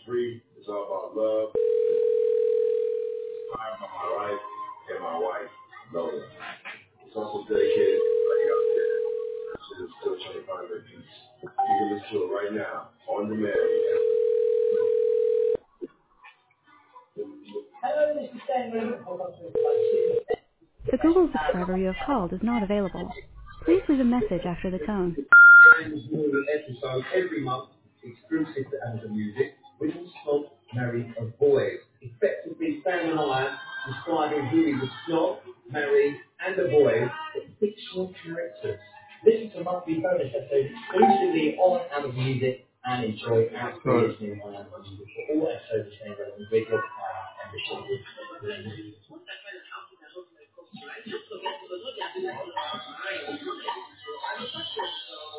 free. It's all about love. Inspired by my life and my wife, Lola. It's also dedicated to everybody out there that is still trying to find their peace. You can listen to it right now on demand. Hello, this is Daniel. The Google subscriber you have called is not available. Please leave a message after the tone. New episode every month, exclusive to Amazon Music. We will snog, marry, avoid. Effectively, Sam and I describing who we would snog, marry, and avoid, but fictional characters. Listen to monthly bonus episodes exclusively on Amazon Music and enjoy ad-free Right. listening on Amazon Music for all episodes staying relevant with your ambition.